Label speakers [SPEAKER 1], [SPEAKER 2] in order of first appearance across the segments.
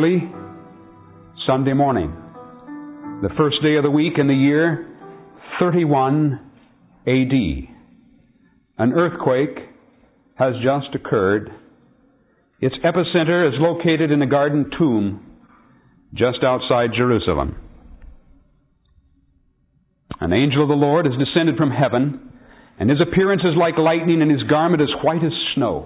[SPEAKER 1] early Sunday morning, the first day of the week in the year 31 A.D. An earthquake has just occurred. Its epicenter is located in a garden tomb just outside Jerusalem. An angel of the Lord has descended from heaven, and his appearance is like lightning, and his garment is white as snow.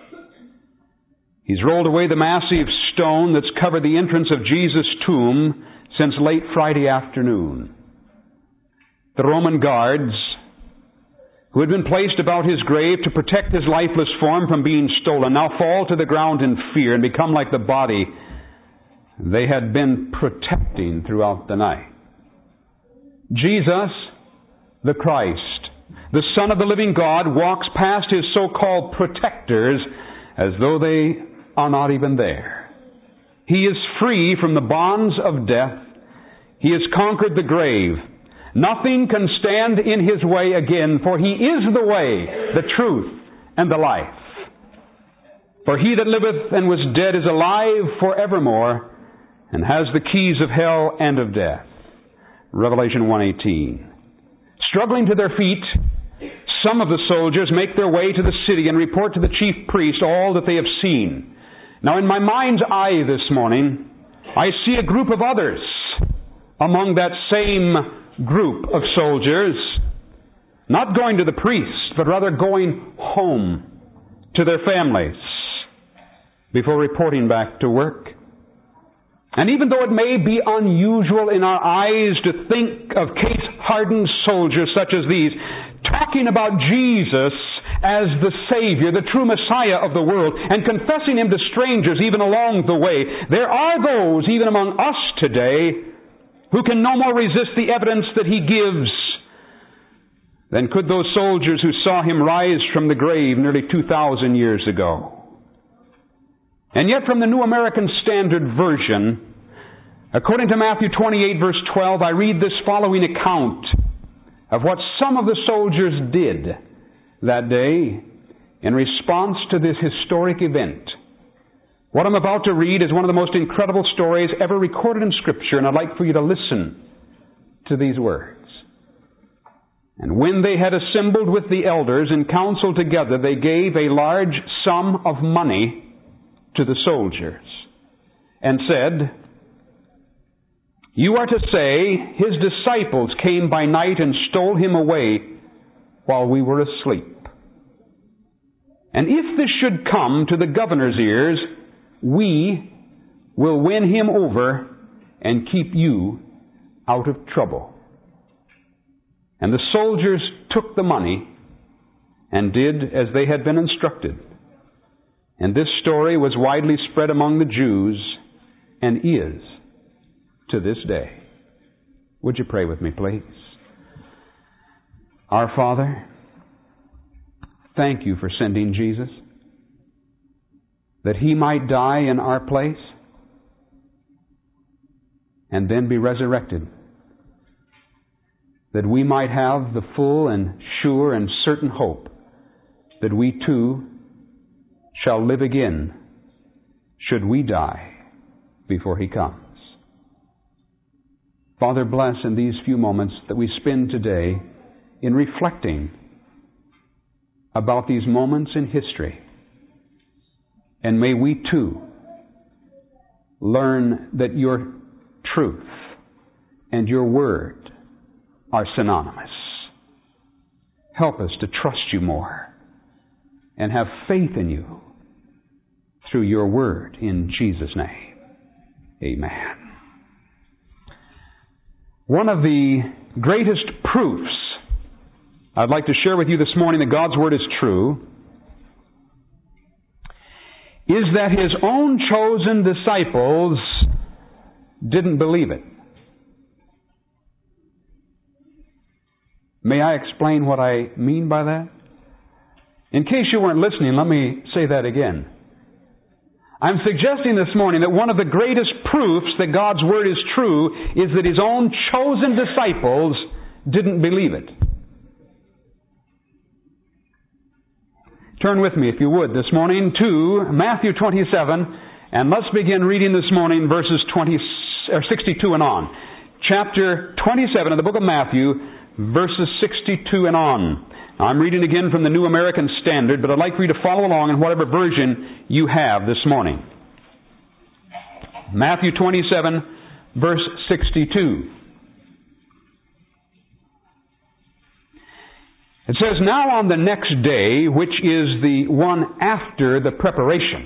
[SPEAKER 1] He's rolled away the massive stone that's covered the entrance of Jesus' tomb since late Friday afternoon. The Roman guards, who had been placed about his grave to protect his lifeless form from being stolen, now fall to the ground in fear and become like the body they had been protecting throughout the night. Jesus, the Christ, the Son of the living God, walks past his so-called protectors as though they are not even there. He is free from the bonds of death. He has conquered the grave. Nothing can stand in his way again, for he is the way, the truth, and the life. For he that liveth and was dead is alive forevermore, and has the keys of hell and of death. Revelation 1:18. Struggling to their feet, some of the soldiers make their way to the city and report to the chief priest all that they have seen. Now in my mind's eye this morning, I see a group of others among that same group of soldiers, not going to the priest, but rather going home to their families before reporting back to work. And even though it may be unusual in our eyes to think of case-hardened soldiers such as these, talking about Jesus as the Savior, the true Messiah of the world, and confessing Him to strangers even along the way, there are those, even among us today, who can no more resist the evidence that He gives than could those soldiers who saw Him rise from the grave nearly 2,000 years ago. And yet from the New American Standard Version, according to Matthew 28 verse 12, I read this following account of what some of the soldiers did that day in response to this historic event. What I'm about to read is one of the most incredible stories ever recorded in Scripture, and I'd like for you to listen to these words. And when they had assembled with the elders and counseled together, they gave a large sum of money to the soldiers, and said, "You are to say, His disciples came by night and stole Him away while we were asleep. And if this should come to the governor's ears, we will win him over and keep you out of trouble." And the soldiers took the money and did as they had been instructed. And this story was widely spread among the Jews and is to this day. Would you pray with me, please? Our Father, thank you for sending Jesus, that He might die in our place and then be resurrected, that we might have the full and sure and certain hope that we too shall live again should we die before He comes. Father, bless in these few moments that we spend today in reflecting about these moments in history. And may we too learn that Your truth and Your Word are synonymous. Help us to trust You more and have faith in You through Your Word in Jesus' name. Amen. One of the greatest proofs I'd like to share with you this morning that God's Word is true is that His own chosen disciples didn't believe it. May I explain what I mean by that? In case you weren't listening, let me say that again. I'm suggesting this morning that one of the greatest proofs that God's Word is true is that His own chosen disciples didn't believe it. Turn with me, if you would, this morning to Matthew 27 And let's begin reading this morning verses 62 and on. Chapter 27 of the book of Matthew, verses 62 and on. Now, I'm reading again from the New American Standard, but I'd like for you to follow along in whatever version you have this morning. Matthew 27, verse 62. It says, "Now on the next day, which is the one after the preparation,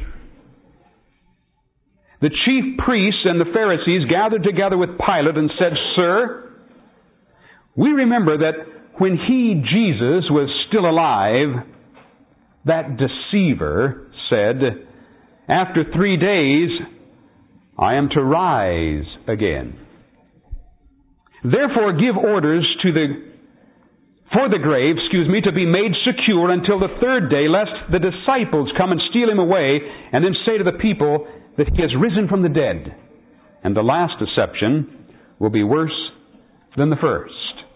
[SPEAKER 1] the chief priests and the Pharisees gathered together with Pilate and said, 'Sir, we remember that when he, Jesus, was still alive, that deceiver said, after 3 days, I am to rise again. Therefore give orders for the grave, to be made secure until the third day, lest the disciples come and steal him away, and then say to the people that he has risen from the dead. And the last deception will be worse than the first.'"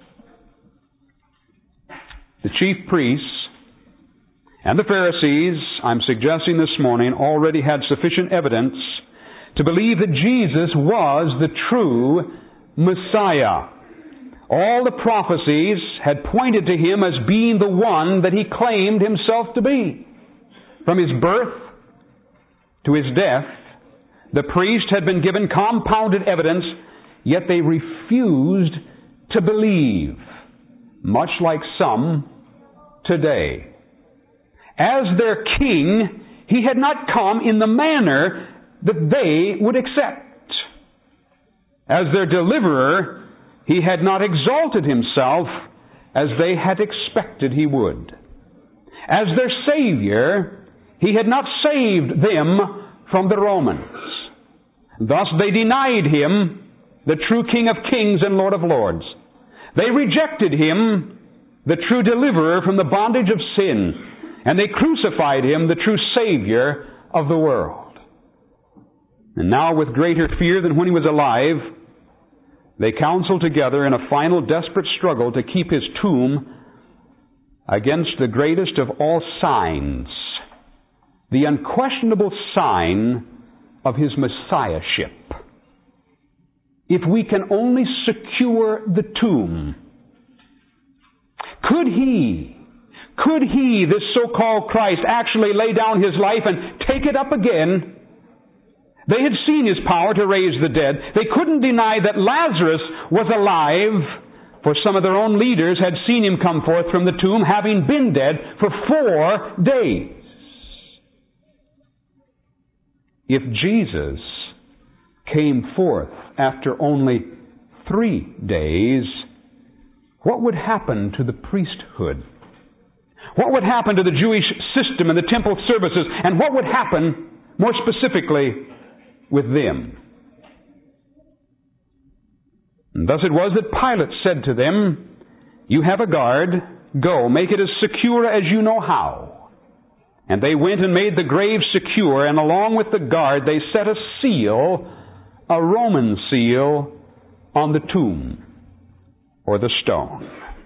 [SPEAKER 1] The chief priests and the Pharisees, I'm suggesting this morning, already had sufficient evidence to believe that Jesus was the true Messiah. All the prophecies had pointed to him as being the one that he claimed himself to be. From his birth to his death, the priest had been given compounded evidence, yet they refused to believe, much like some today. As their king, he had not come in the manner that they would accept. As their deliverer, he had not exalted himself as they had expected he would. As their Savior, he had not saved them from the Romans. Thus they denied him, the true King of Kings and Lord of Lords. They rejected him, the true deliverer from the bondage of sin, and they crucified him, the true Savior of the world. And now, with greater fear than when he was alive, they counseled together in a final desperate struggle to keep his tomb against the greatest of all signs, the unquestionable sign of his Messiahship. If we can only secure the tomb, could he, this so-called Christ, actually lay down his life and take it up again? They had seen his power to raise the dead. They couldn't deny that Lazarus was alive, for some of their own leaders had seen him come forth from the tomb, having been dead for 4 days. If Jesus came forth after only 3 days, what would happen to the priesthood? What would happen to the Jewish system and the temple services? And what would happen, more specifically, with them? And thus it was that Pilate said to them, "You have a guard. Go, make it as secure as you know how." And they went and made the grave secure, and along with the guard they set a seal, a Roman seal, on the tomb, or the stone.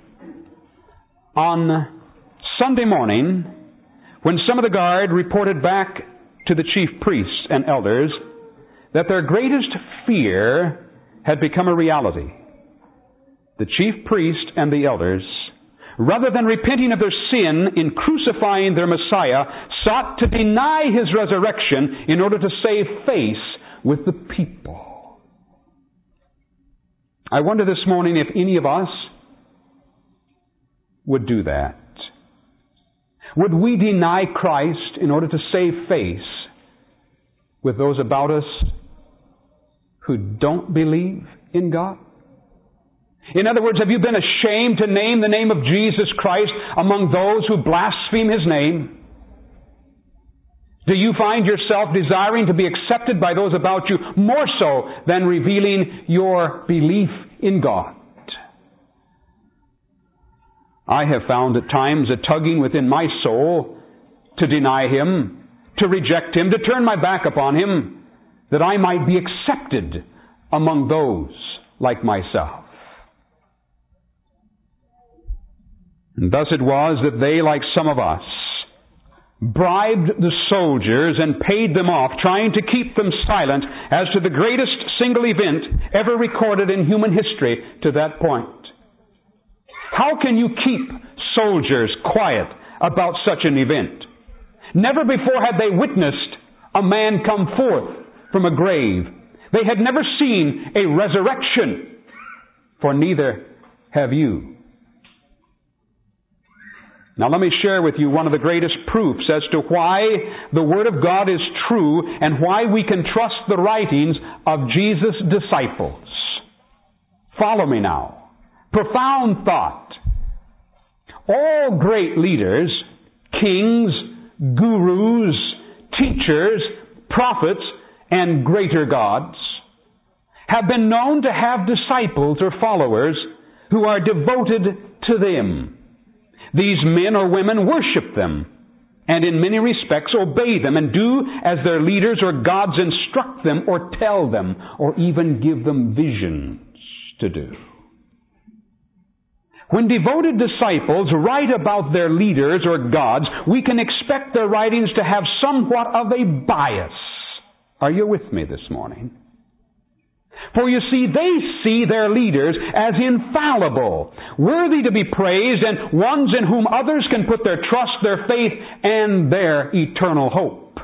[SPEAKER 1] On Sunday morning, when some of the guard reported back to the chief priests and elders that their greatest fear had become a reality, the chief priest and the elders, rather than repenting of their sin in crucifying their Messiah, sought to deny his resurrection in order to save face with the people. I wonder this morning if any of us would do that. Would we deny Christ in order to save face with those about us who don't believe in God? In other words, have you been ashamed to name the name of Jesus Christ among those who blaspheme his name? Do you find yourself desiring to be accepted by those about you more so than revealing your belief in God? I have found at times a tugging within my soul to deny him, to reject him, to turn my back upon him, that I might be accepted among those like myself. And thus it was that they, like some of us, bribed the soldiers and paid them off, trying to keep them silent as to the greatest single event ever recorded in human history to that point. How can you keep soldiers quiet about such an event? Never before had they witnessed a man come forth from a grave. They had never seen a resurrection, for neither have you. Now let me share with you one of the greatest proofs as to why the Word of God is true and why we can trust the writings of Jesus' disciples. Follow me now. Profound thought. All great leaders, kings, gurus, teachers, prophets, and greater gods have been known to have disciples or followers who are devoted to them. These men or women worship them and in many respects obey them and do as their leaders or gods instruct them or tell them or even give them visions to do. When devoted disciples write about their leaders or gods, we can expect their writings to have somewhat of a bias. Are you with me this morning? For you see, they see their leaders as infallible, worthy to be praised, and ones in whom others can put their trust, their faith, and their eternal hope.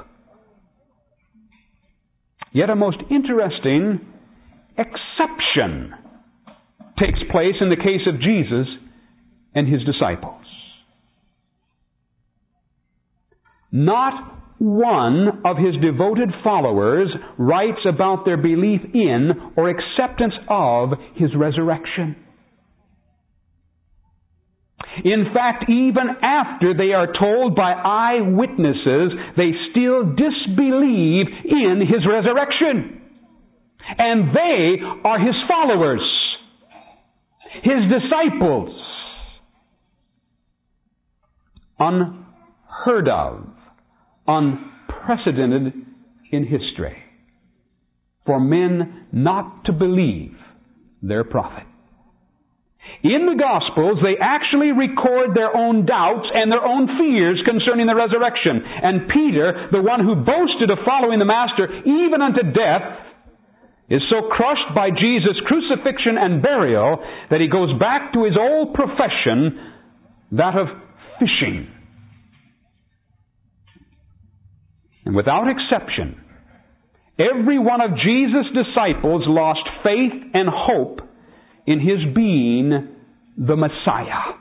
[SPEAKER 1] Yet a most interesting exception takes place in the case of Jesus and His disciples. Not one of His devoted followers writes about their belief in or acceptance of His resurrection. In fact, even after they are told by eyewitnesses, they still disbelieve in His resurrection. And they are His followers, His disciples. Unheard of, unprecedented in history for men not to believe their prophet. In the Gospels, they actually record their own doubts and their own fears concerning the resurrection. And Peter, the one who boasted of following the Master even unto death, is so crushed by Jesus' crucifixion and burial that he goes back to his old profession, that of fishing. And without exception, every one of Jesus' disciples lost faith and hope in His being the Messiah.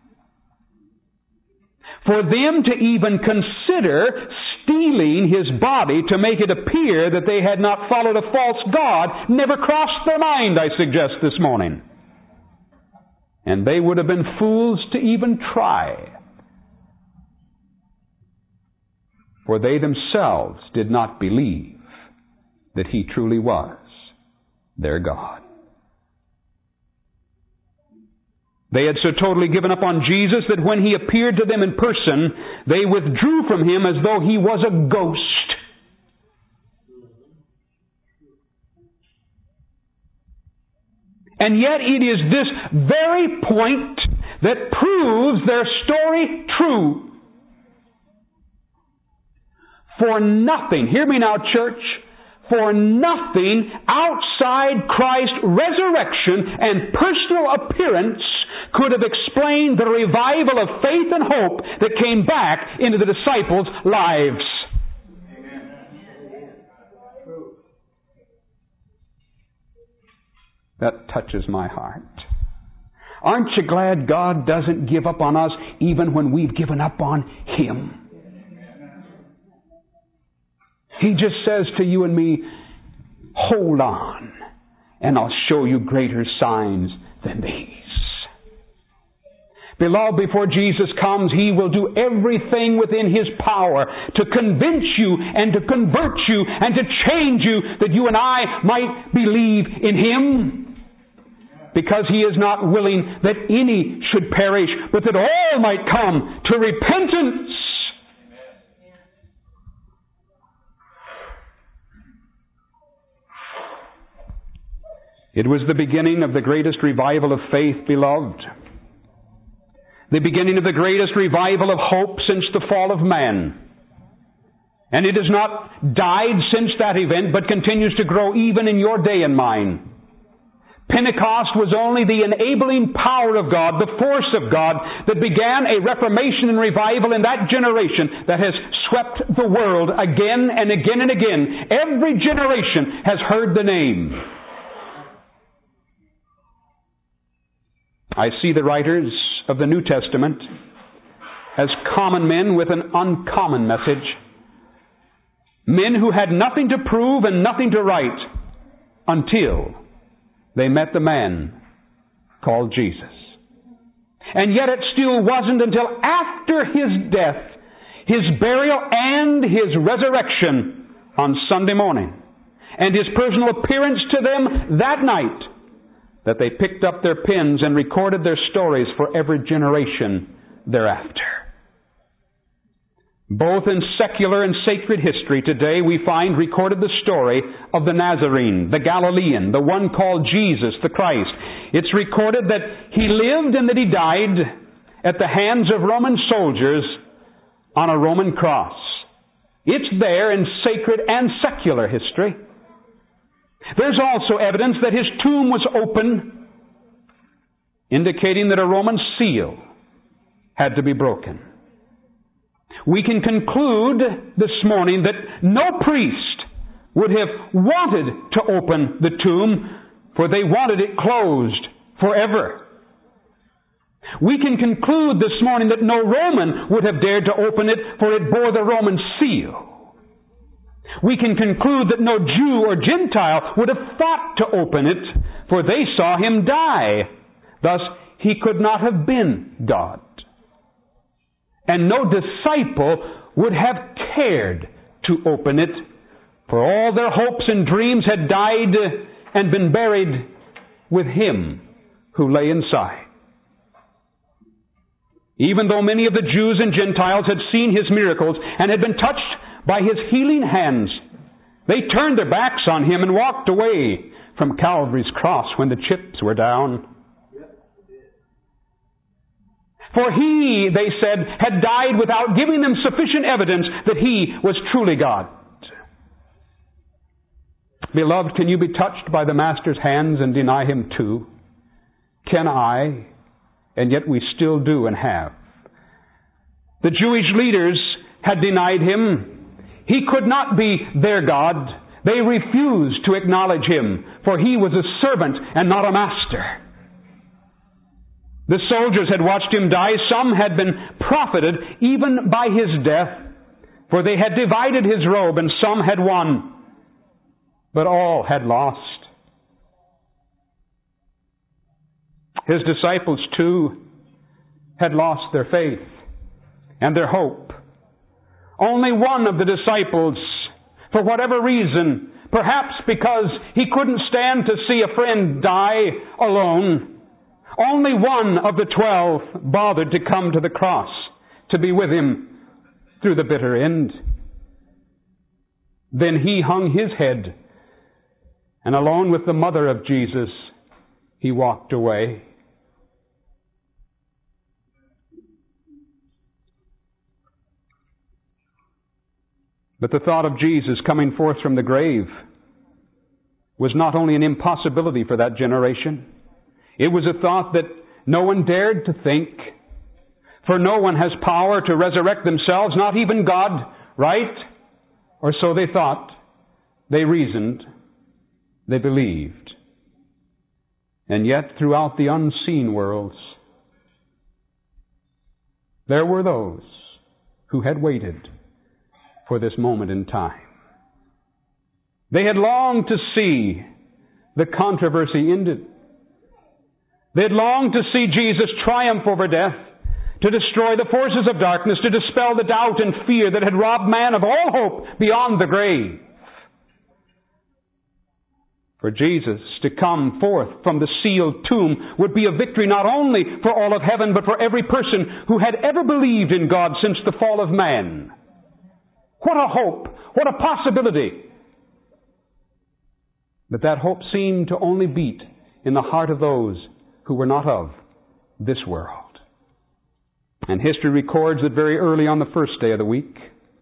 [SPEAKER 1] For them to even consider stealing His body to make it appear that they had not followed a false god never crossed their mind, I suggest this morning. And they would have been fools to even try. For they themselves did not believe that He truly was their God. They had so totally given up on Jesus that when He appeared to them in person, they withdrew from Him as though He was a ghost. And yet it is this very point that proves their story true. For nothing, hear me now, church, for nothing outside Christ's resurrection and personal appearance could have explained the revival of faith and hope that came back into the disciples' lives. Amen. That touches my heart. Aren't you glad God doesn't give up on us even when we've given up on Him? He just says to you and me, hold on, and I'll show you greater signs than these. Beloved, before Jesus comes, He will do everything within His power to convince you and to convert you and to change you that you and I might believe in Him. Because He is not willing that any should perish, but that all might come to repentance. It was the beginning of the greatest revival of faith, beloved. the beginning of the greatest revival of hope since the fall of man. And it has not died since that event, but continues to grow even in your day and mine. Pentecost was only the enabling power of God, the force of God, that began a reformation and revival in that generation that has swept the world again and again and again. Every generation has heard the name. I see the writers of the New Testament as common men with an uncommon message. Men who had nothing to prove and nothing to write until they met the man called Jesus. And yet it still wasn't until after His death, His burial, and His resurrection on Sunday morning, and His personal appearance to them that night, that they picked up their pens and recorded their stories for every generation thereafter. Both in secular and sacred history today we find recorded the story of the Nazarene, the Galilean, the one called Jesus, the Christ. It's recorded that He lived and that He died at the hands of Roman soldiers on a Roman cross. It's there in sacred and secular history. There's also evidence that His tomb was open, indicating that a Roman seal had to be broken. We can conclude this morning that no priest would have wanted to open the tomb, for they wanted it closed forever. We can conclude this morning that no Roman would have dared to open it, for it bore the Roman seal. We can conclude that no Jew or Gentile would have thought to open it, for they saw Him die. Thus, He could not have been God. And no disciple would have cared to open it, for all their hopes and dreams had died and been buried with Him who lay inside. Even though many of the Jews and Gentiles had seen His miracles and had been touched by His healing hands, they turned their backs on Him and walked away from Calvary's cross when the chips were down. For He, they said, had died without giving them sufficient evidence that He was truly God. Beloved, can you be touched by the Master's hands and deny Him too? Can I? And yet we still do and have. The Jewish leaders had denied Him. He could not be their God. They refused to acknowledge Him, for He was a servant and not a master. The soldiers had watched Him die. Some had been profited even by His death, for they had divided His robe, and some had won, but all had lost. His disciples, too, had lost their faith and their hope. Only one of the disciples, for whatever reason, perhaps because he couldn't stand to see a friend die alone, only one of the 12 bothered to come to the cross to be with Him through the bitter end. Then he hung his head, and alone with the mother of Jesus, he walked away. But the thought of Jesus coming forth from the grave was not only an impossibility for that generation, it was a thought that no one dared to think. For no one has power to resurrect themselves, not even God, right? Or so they thought. They reasoned. They believed. And yet, throughout the unseen worlds, there were those who had waited for this moment in time. They had longed to see the controversy ended. They had longed to see Jesus triumph over death, to destroy the forces of darkness, to dispel the doubt and fear that had robbed man of all hope beyond the grave. For Jesus to come forth from the sealed tomb would be a victory not only for all of heaven, but for every person who had ever believed in God since the fall of man. What a hope! What a possibility! But that hope seemed to only beat in the heart of those who were not of this world. And history records that very early on the first day of the week,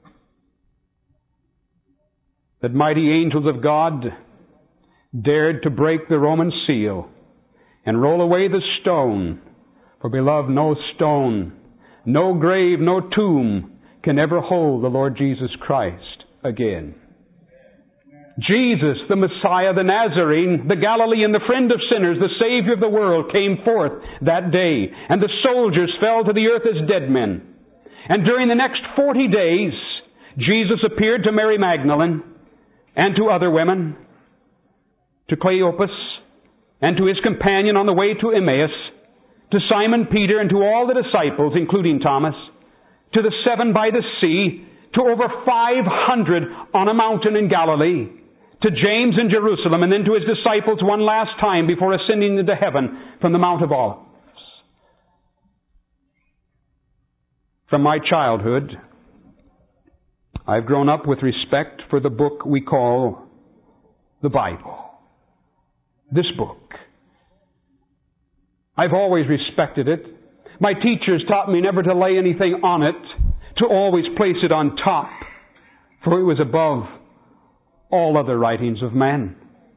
[SPEAKER 1] that mighty angels of God dared to break the Roman seal and roll away the stone. For, beloved, no stone, no grave, no tomb can ever hold the Lord Jesus Christ again. Jesus, the Messiah, the Nazarene, the Galilean, the friend of sinners, the Savior of the world, came forth that day, and the soldiers fell to the earth as dead men. And during the next 40 days, Jesus appeared to Mary Magdalene and to other women, to Cleopas, and to his companion on the way to Emmaus, to Simon Peter, and to all the disciples, including Thomas, to the 7 by the sea, to over 500 on a mountain in Galilee, to James in Jerusalem, and then to his disciples one last time before ascending into heaven from the Mount of Olives. From my childhood, I've grown up with respect for the book we call the Bible. This book. I've always respected it. My teachers taught me never to lay anything on it, to always place it on top, for it was above all other writings of man.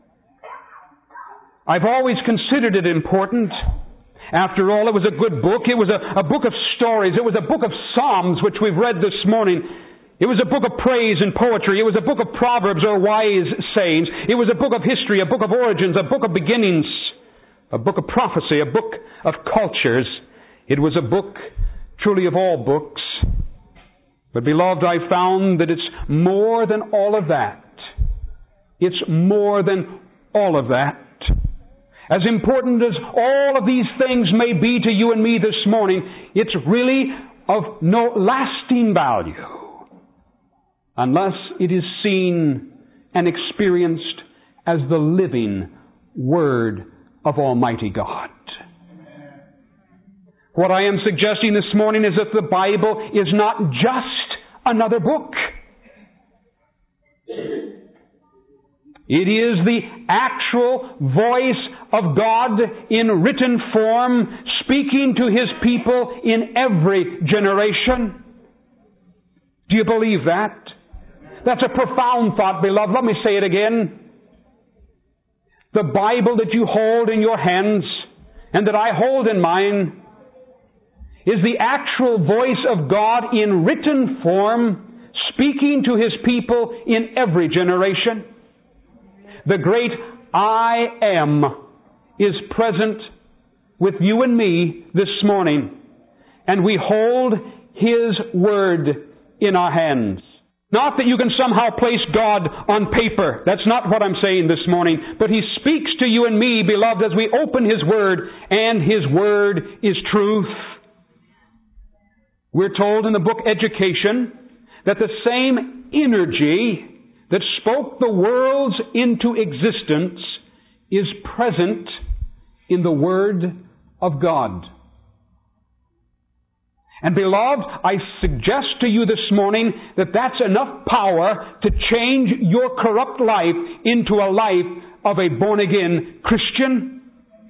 [SPEAKER 1] I've always considered it important. After all, it was a good book. It was a book of stories. It was a book of Psalms, which we've read this morning. It was a book of praise and poetry. It was a book of proverbs or wise sayings. It was a book of history, a book of origins, a book of beginnings, a book of prophecy, a book of cultures. It was a book truly of all books. But beloved, I found that it's more than all of that. It's more than all of that. As important as all of these things may be to you and me this morning, it's really of no lasting value unless it is seen and experienced as the living Word of Almighty God. What I am suggesting this morning is that the Bible is not just another book. It is the actual voice of God in written form, speaking to His people in every generation. Do you believe that? That's a profound thought, beloved. Let me say it again. The Bible that you hold in your hands and that I hold in mine is the actual voice of God in written form, speaking to His people in every generation. The great I Am is present with you and me this morning, and we hold His Word in our hands. Not that you can somehow place God on paper. That's not what I'm saying this morning. But He speaks to you and me, beloved, as we open His Word, and His Word is truth. We're told in the book Education that the same energy that spoke the worlds into existence is present in the Word of God. And beloved, I suggest to you this morning that that's enough power to change your corrupt life into a life of a born-again Christian.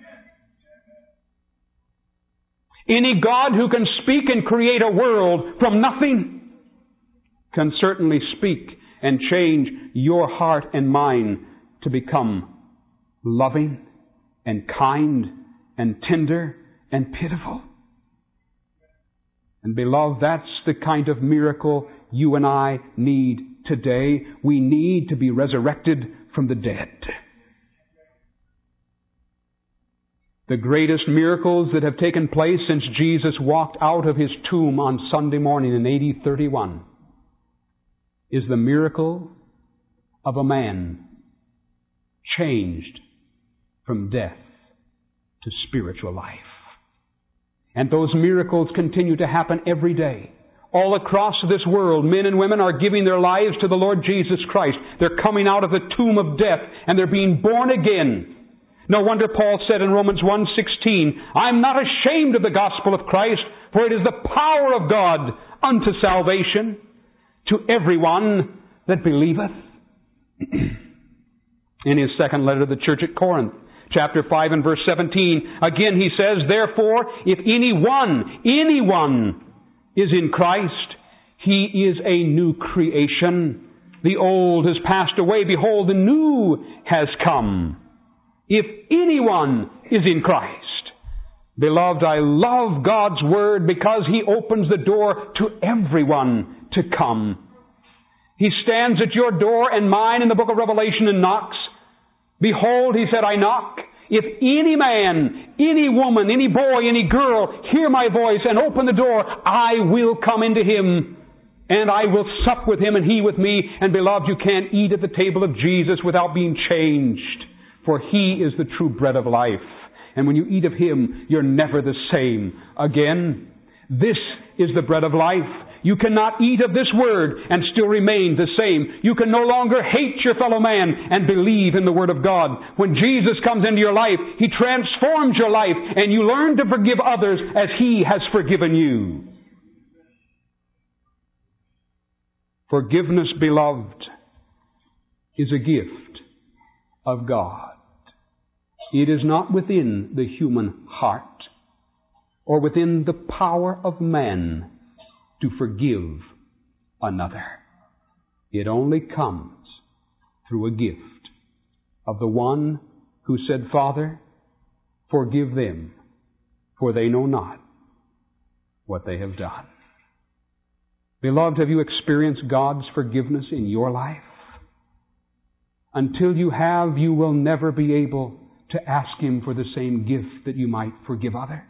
[SPEAKER 1] Any God who can speak and create a world from nothing can certainly speak and change your heart and mind to become loving and kind and tender and pitiful. And beloved, that's the kind of miracle you and I need today. We need to be resurrected from the dead. The greatest miracles that have taken place since Jesus walked out of His tomb on Sunday morning in AD 31 is the miracle of a man changed from death to spiritual life. And those miracles continue to happen every day. All across this world, men and women are giving their lives to the Lord Jesus Christ. They're coming out of the tomb of death and they're being born again. No wonder Paul said in Romans 1:16, I'm not ashamed of the gospel of Christ, for it is the power of God unto salvation to everyone that believeth. In his second letter to the church at Corinth, chapter 5 and verse 17, again he says, therefore, if anyone is in Christ, he is a new creation. The old has passed away. Behold, the new has come. If anyone is in Christ. Beloved, I love God's Word because He opens the door to everyone to come. He stands at your door and mine in the book of Revelation and knocks. Behold, He said, I knock. If any man, any woman, any boy, any girl hear my voice and open the door, I will come into him and I will sup with him and he with me. And beloved, you can't eat at the table of Jesus without being changed, for He is the true bread of life. And when you eat of Him, you're never the same again. This is the bread of life. You cannot eat of this Word and still remain the same. You can no longer hate your fellow man and believe in the Word of God. When Jesus comes into your life, He transforms your life and you learn to forgive others as He has forgiven you. Forgiveness, beloved, is a gift of God. It is not within the human heart or within the power of man to forgive another. It only comes through a gift of the one who said, Father, forgive them, for they know not what they have done. Beloved, have you experienced God's forgiveness in your life? Until you have, you will never be able to ask Him for the same gift that you might forgive others.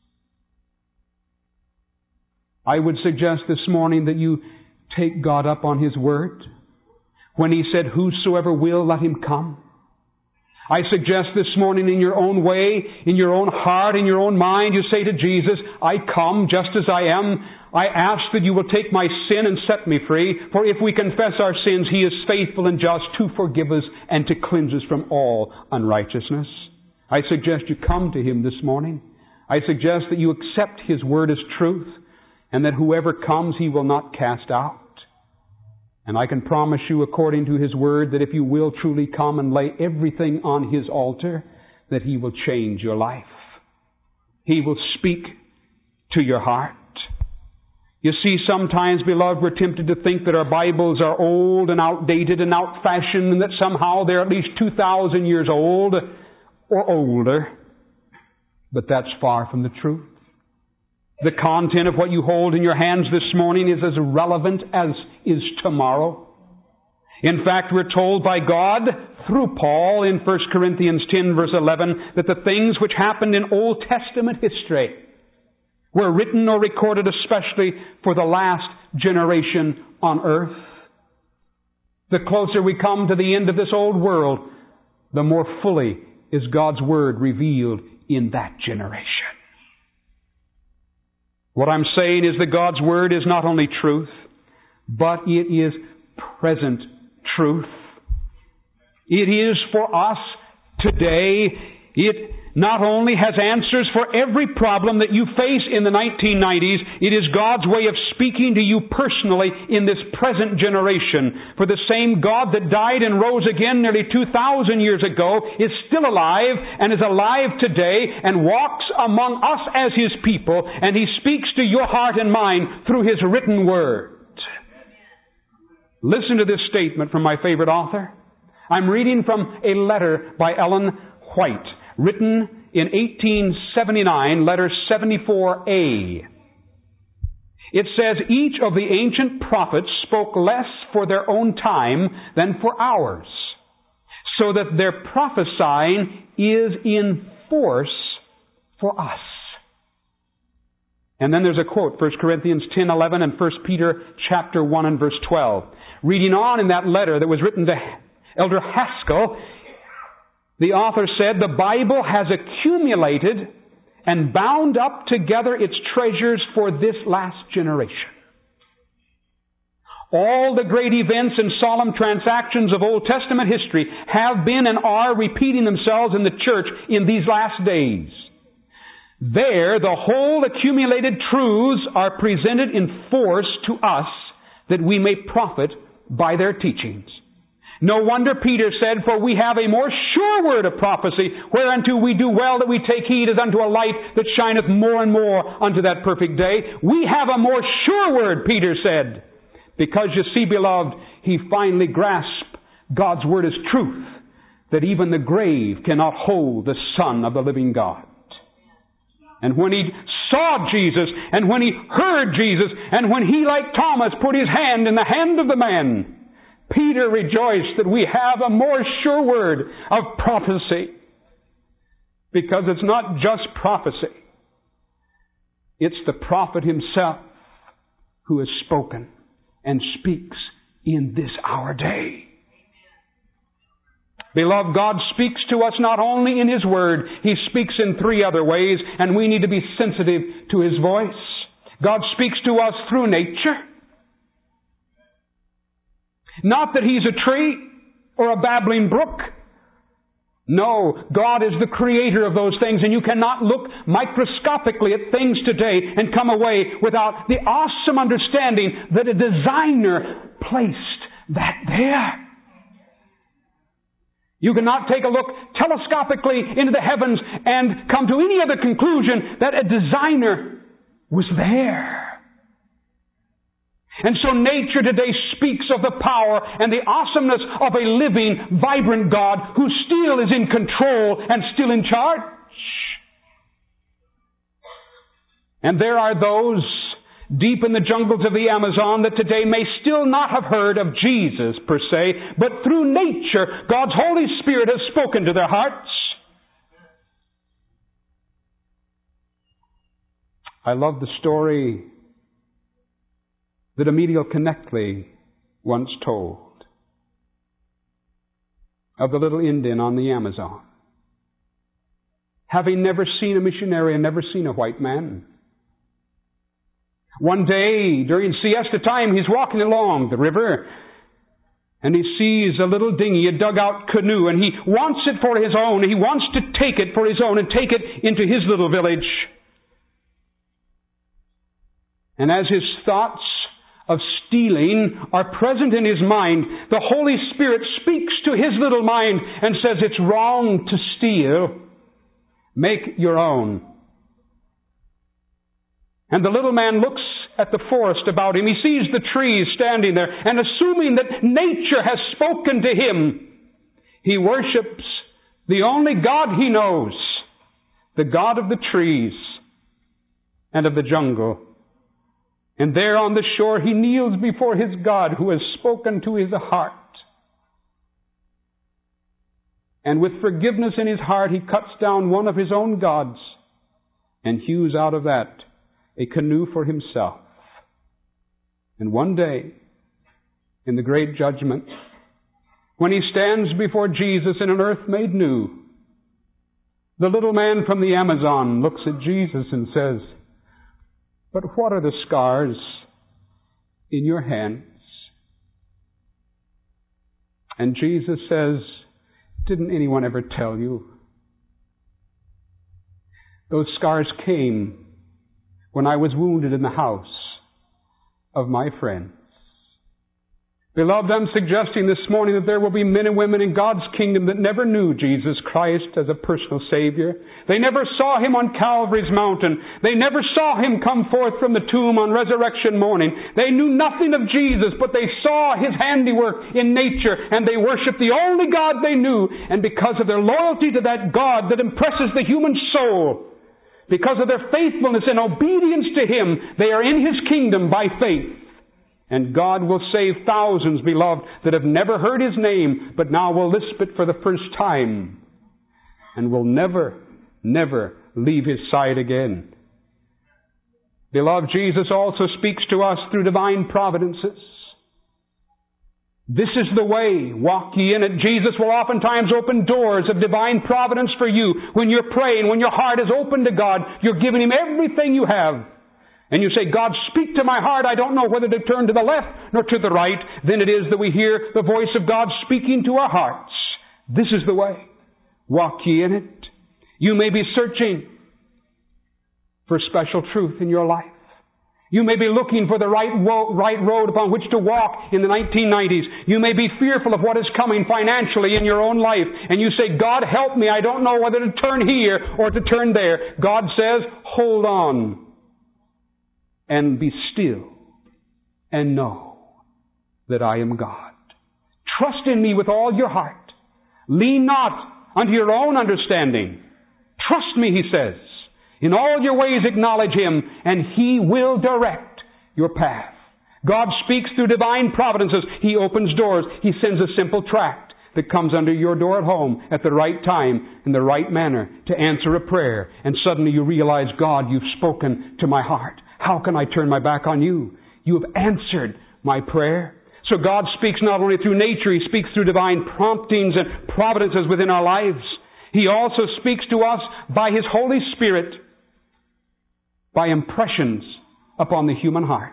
[SPEAKER 1] I would suggest this morning that you take God up on His word. When He said, whosoever will, let him come. I suggest this morning in your own way, in your own heart, in your own mind, you say to Jesus, I come just as I am. I ask that you will take my sin and set me free. For if we confess our sins, He is faithful and just to forgive us and to cleanse us from all unrighteousness. I suggest you come to Him this morning. I suggest that you accept His word as truth, and that whoever comes He will not cast out. And I can promise you, according to His word, that if you will truly come and lay everything on His altar, that He will change your life. He will speak to your heart. You see, sometimes, beloved, we're tempted to think that our Bibles are old and outdated and out-fashioned, and that somehow they're at least 2,000 years old or older. But that's far from the truth. The content of what you hold in your hands this morning is as relevant as is tomorrow. In fact, we're told by God through Paul in 1 Corinthians 10 verse 11 that the things which happened in Old Testament history were written or recorded especially for the last generation on earth. The closer we come to the end of this old world, the more fully is God's Word revealed in that generation. What I'm saying is that God's Word is not only truth, but it is present truth. It is for us today. It not only has answers for every problem that you face in the 1990s, it is God's way of speaking to you personally in this present generation. For the same God that died and rose again nearly 2,000 years ago is still alive and is alive today and walks among us as His people, and He speaks to your heart and mind through His written Word. Listen to this statement from my favorite author. I'm reading from a letter by Ellen White, written in 1879, letter 74A. It says, each of the ancient prophets spoke less for their own time than for ours, so that their prophesying is in force for us. And then there's a quote, 1 Corinthians 10:11 and 1 Peter chapter 1 and verse 12. Reading on in that letter that was written to Elder Haskell, the author said, the Bible has accumulated and bound up together its treasures for this last generation. All the great events and solemn transactions of Old Testament history have been and are repeating themselves in the church in these last days. There, the whole accumulated truths are presented in force to us that we may profit by their teachings. No wonder Peter said, "For we have a more sure word of prophecy, whereunto we do well that we take heed as unto a light that shineth more and more unto that perfect day." We have a more sure word, Peter said. Because you see, beloved, he finally grasped God's word as truth, that even the grave cannot hold the Son of the living God. And when he saw Jesus, and when he heard Jesus, and when he, like Thomas, put his hand in the hand of the man, Peter rejoiced that we have a more sure word of prophecy. Because it's not just prophecy. It's the prophet himself who has spoken and speaks in this our day. Beloved, God speaks to us not only in His Word, He speaks in three other ways, and we need to be sensitive to His voice. God speaks to us through nature. Not that He's a tree or a babbling brook. No, God is the creator of those things, and you cannot look microscopically at things today and come away without the awesome understanding that a designer placed that there. You cannot take a look telescopically into the heavens and come to any other conclusion that a designer was there. And so nature today speaks of the power and the awesomeness of a living, vibrant God who still is in control and still in charge. And there are those deep in the jungles of the Amazon that today may still not have heard of Jesus per se, but through nature, God's Holy Spirit has spoken to their hearts. I love the story that Emilio Knechtly once told of the little Indian on the Amazon. Having never seen a missionary and never seen a white man, one day during siesta time he's walking along the river and he sees a little dinghy, a dugout canoe, and he wants it for his own. He wants to take it for his own and take it into his little village. And as his thoughts of stealing are present in his mind, the Holy Spirit speaks to his little mind and says, "It's wrong to steal. Make your own." And the little man looks at the forest about him. He sees the trees standing there, and assuming that nature has spoken to him, he worships the only God he knows, the God of the trees and of the jungle. And there on the shore he kneels before his God who has spoken to his heart. And with forgiveness in his heart, he cuts down one of his own gods and hews out of that a canoe for himself. And one day, in the great judgment, when he stands before Jesus in an earth made new, the little man from the Amazon looks at Jesus and says, "But what are the scars in your hands?" And Jesus says, "Didn't anyone ever tell you? Those scars came when I was wounded in the house of my friends." Beloved, I'm suggesting this morning that there will be men and women in God's kingdom that never knew Jesus Christ as a personal Savior. They never saw Him on Calvary's mountain. They never saw Him come forth from the tomb on resurrection morning. They knew nothing of Jesus, but they saw His handiwork in nature, and they worshiped the only God they knew. And because of their loyalty to that God that impresses the human soul, because of their faithfulness and obedience to Him, they are in His kingdom by faith. And God will save thousands, beloved, that have never heard His name, but now will lisp it for the first time, and will never, never leave His side again. Beloved, Jesus also speaks to us through divine providences. This is the way, walk ye in it. Jesus will oftentimes open doors of divine providence for you. When you're praying, when your heart is open to God, you're giving Him everything you have. And you say, "God, speak to my heart. I don't know whether to turn to the left nor to the right." Then it is that we hear the voice of God speaking to our hearts. This is the way. Walk ye in it. You may be searching for special truth in your life. You may be looking for the right road upon which to walk in the 1990s. You may be fearful of what is coming financially in your own life. And you say, God help me, I don't know whether to turn here or to turn there. God says, hold on and be still and know that I am God. Trust in me with all your heart. Lean not unto your own understanding. Trust me, he says. In all your ways acknowledge Him, and He will direct your path. God speaks through divine providences. He opens doors. He sends a simple tract that comes under your door at home at the right time, in the right manner, to answer a prayer. And suddenly you realize, God, you've spoken to my heart. How can I turn my back on you? You have answered my prayer. So God speaks not only through nature, He speaks through divine promptings and providences within our lives. He also speaks to us by His Holy Spirit, by impressions upon the human heart.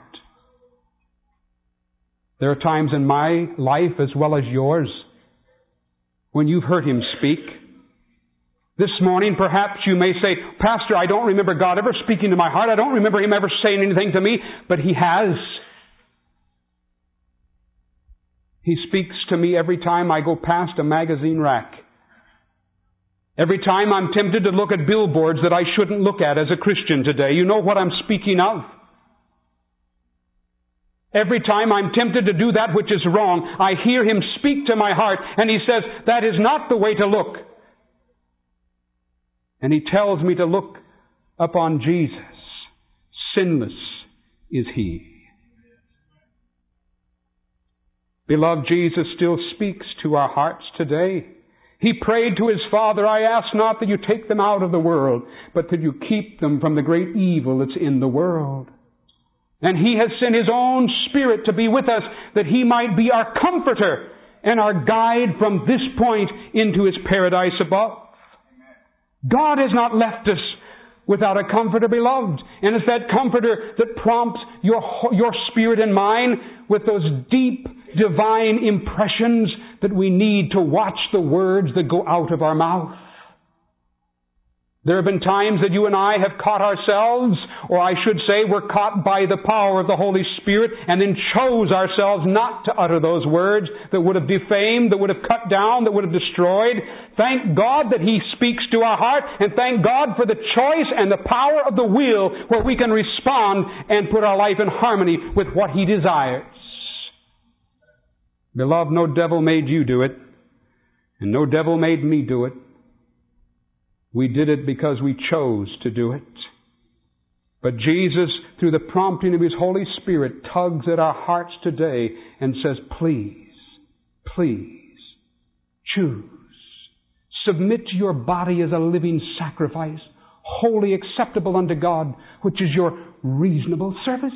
[SPEAKER 1] There are times in my life as well as yours when you've heard Him speak. This morning perhaps you may say, Pastor, I don't remember God ever speaking to my heart. I don't remember Him ever saying anything to me. But He has. He speaks to me every time I go past a magazine rack. Every time I'm tempted to look at billboards that I shouldn't look at as a Christian today. You know what I'm speaking of. Every time I'm tempted to do that which is wrong, I hear Him speak to my heart, and He says, that is not the way to look. And He tells me to look upon Jesus. Sinless is He. Beloved, Jesus still speaks to our hearts today. He prayed to His Father, I ask not that you take them out of the world, but that you keep them from the great evil that's in the world. And He has sent His own Spirit to be with us, that He might be our comforter and our guide from this point into His paradise above. God has not left us without a comforter, beloved. And it's that comforter that prompts your spirit and mine with those deep divine impressions that we need to watch the words that go out of our mouth. There have been times that you and I have caught ourselves, or I should say we're caught by the power of the Holy Spirit, and then chose ourselves not to utter those words that would have defamed, that would have cut down, that would have destroyed. Thank God that He speaks to our heart, and thank God for the choice and the power of the will where we can respond and put our life in harmony with what He desires. Beloved, no devil made you do it, and no devil made me do it. We did it because we chose to do it. But Jesus, through the prompting of His Holy Spirit, tugs at our hearts today and says, please, please, choose. Submit your body as a living sacrifice, wholly acceptable unto God, which is your reasonable service.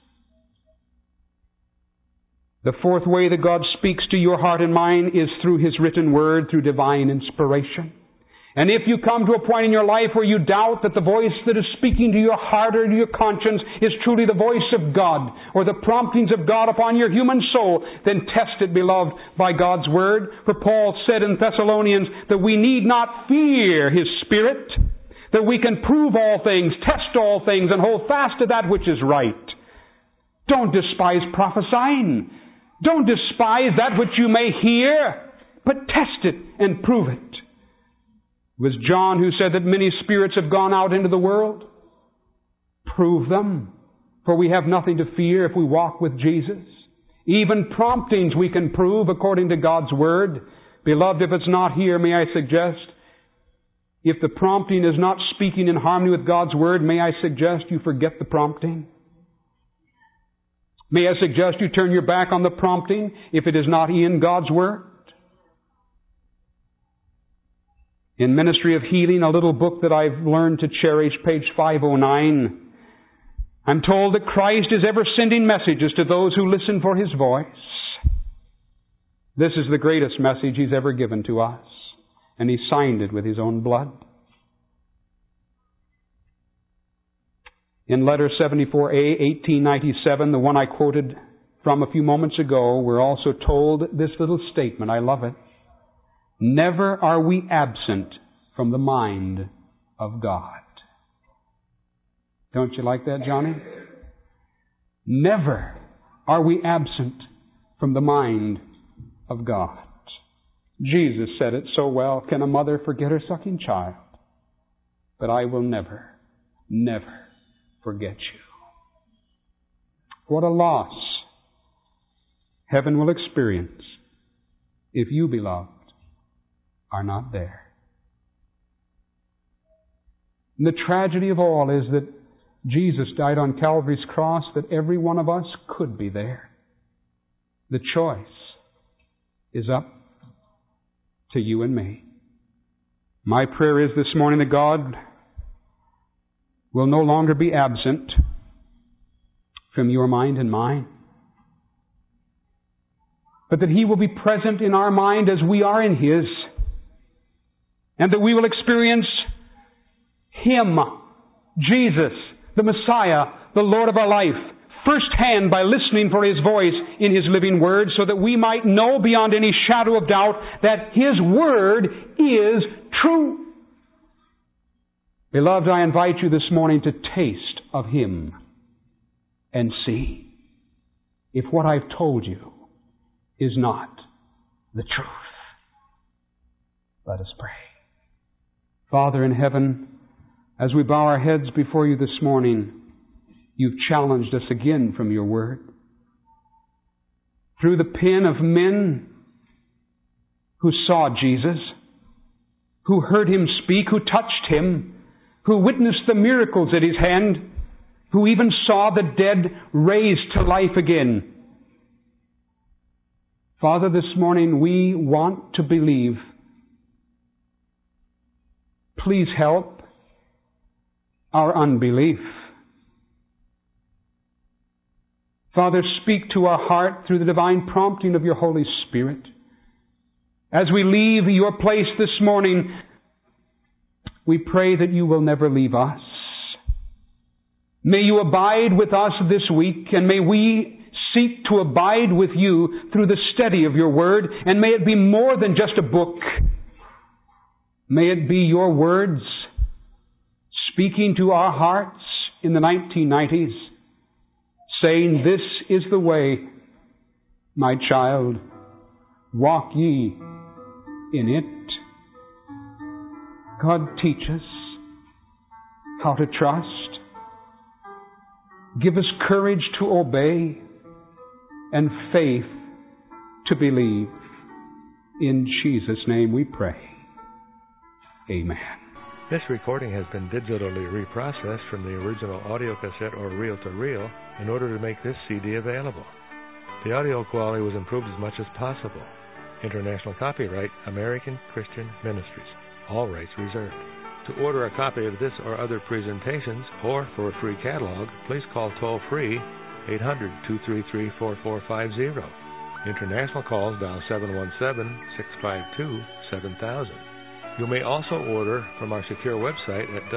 [SPEAKER 1] The fourth way that God speaks to your heart and mind is through His written word, through divine inspiration. And if you come to a point in your life where you doubt that the voice that is speaking to your heart or to your conscience is truly the voice of God, or the promptings of God upon your human soul, then test it, beloved, by God's Word. For Paul said in Thessalonians that we need not fear His Spirit, that we can prove all things, test all things, and hold fast to that which is right. Don't despise prophesying. Don't despise that which you may hear, but test it and prove it. It was John who said that many spirits have gone out into the world. Prove them, for we have nothing to fear if we walk with Jesus. Even promptings we can prove according to God's Word. Beloved, if it's not here, may I suggest, if the prompting is not speaking in harmony with God's Word, may I suggest you forget the prompting? May I suggest you turn your back on the prompting if it is not in God's Word? In Ministry of Healing, a little book that I've learned to cherish, page 509, I'm told that Christ is ever sending messages to those who listen for His voice. This is the greatest message He's ever given to us, and He signed it with His own blood. In letter 74A, 1897, the one I quoted from a few moments ago, we're also told this little statement. I love it. Never are we absent from the mind of God. Don't you like that, Johnny? Never are we absent from the mind of God. Jesus said it so well, can a mother forget her sucking child? But I will never, never forget you. What a loss heaven will experience if you, beloved, are not there. And the tragedy of all is that Jesus died on Calvary's cross that every one of us could be there. The choice is up to you and me. My prayer is this morning that God will no longer be absent from your mind and mine, but that He will be present in our mind as we are in His, and that we will experience Him, Jesus, the Messiah, the Lord of our life, firsthand by listening for His voice in His living Word, so that we might know beyond any shadow of doubt that His Word is true. Beloved, I invite you this morning to taste of Him and see if what I've told you is not the truth. Let us pray. Father in heaven, as we bow our heads before you this morning, you've challenged us again from your word. Through the pen of men who saw Jesus, who heard Him speak, who touched Him, who witnessed the miracles at His hand, who even saw the dead raised to life again. Father, this morning we want to believe. Please help our unbelief. Father, speak to our heart through the divine prompting of your Holy Spirit. As we leave your place this morning, we pray that you will never leave us. May you abide with us this week, and may we seek to abide with you through the study of your word, and may it be more than just a book. May it be your words speaking to our hearts in the 1990s, saying, this is the way, my child, walk ye in it. God, teach us how to trust. Give us courage to obey and faith to believe. In Jesus' name we pray. Amen.
[SPEAKER 2] This recording has been digitally reprocessed from the original audio cassette or reel-to-reel in order to make this CD available. The audio quality was improved as much as possible. International copyright, American Christian Ministries. All rights reserved. To order a copy of this or other presentations, or for a free catalog, please call toll-free 800-233-4450. International calls dial 717-652-7000. You may also order from our secure website at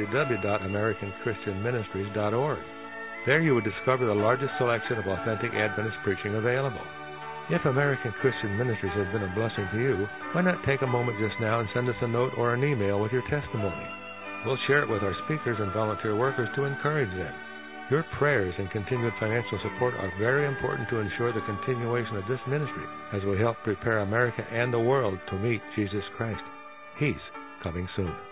[SPEAKER 2] www.americanchristianministries.org. There you will discover the largest selection of authentic Adventist preaching available. If American Christian Ministries has been a blessing to you, why not take a moment just now and send us a note or an email with your testimony? We'll share it with our speakers and volunteer workers to encourage them. Your prayers and continued financial support are very important to ensure the continuation of this ministry as we help prepare America and the world to meet Jesus Christ. He's coming soon.